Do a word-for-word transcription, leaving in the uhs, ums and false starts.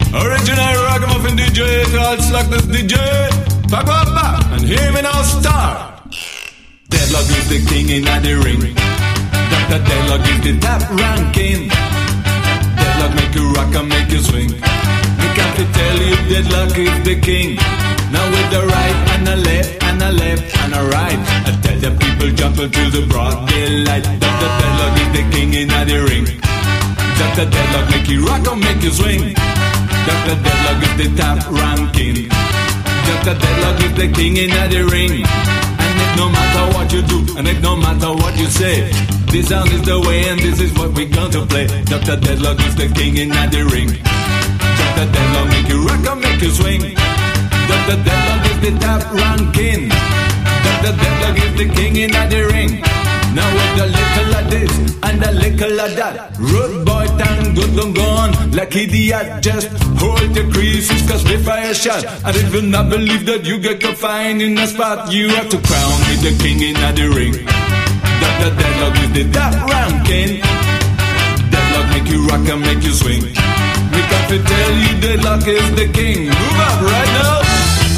Original ragamuffin D J, called Slackness D J. Back up back and hear me now start. Deadlock is the king in the ring. Doctor Deadlock is the top ranking. Deadlock make you rock and make you swing. We got to tell you Deadlock is the king. Now with the right and the left and the left and the right, I tell the people jump into the broad daylight. Doctor Deadlock is the king in the ring. Doctor Deadlock make you rock and make you swing. Doctor Deadlock is the top ranking. Doctor Deadlock is the king in the ring. And it no matter what you do, and it no matter what you say, this sound is the way and this is what we're going to play. Doctor Deadlock is the king in the ring. Doctor Deadlock make you rock and make you swing. Doctor Deadlock is the top ranking. Doctor Deadlock is the king in the ring. Now with a little of this and a little of that, road boy tan good gone gone like idiot. Just hold your creases cause we fire shot. And if you not believe that you get confined in a spot, you have to crown me the king in the ring. Doctor Deadlock is the top ranking. Deadlock make you rock and make you swing. We got to tell you Deadlock is the king. Move up right now.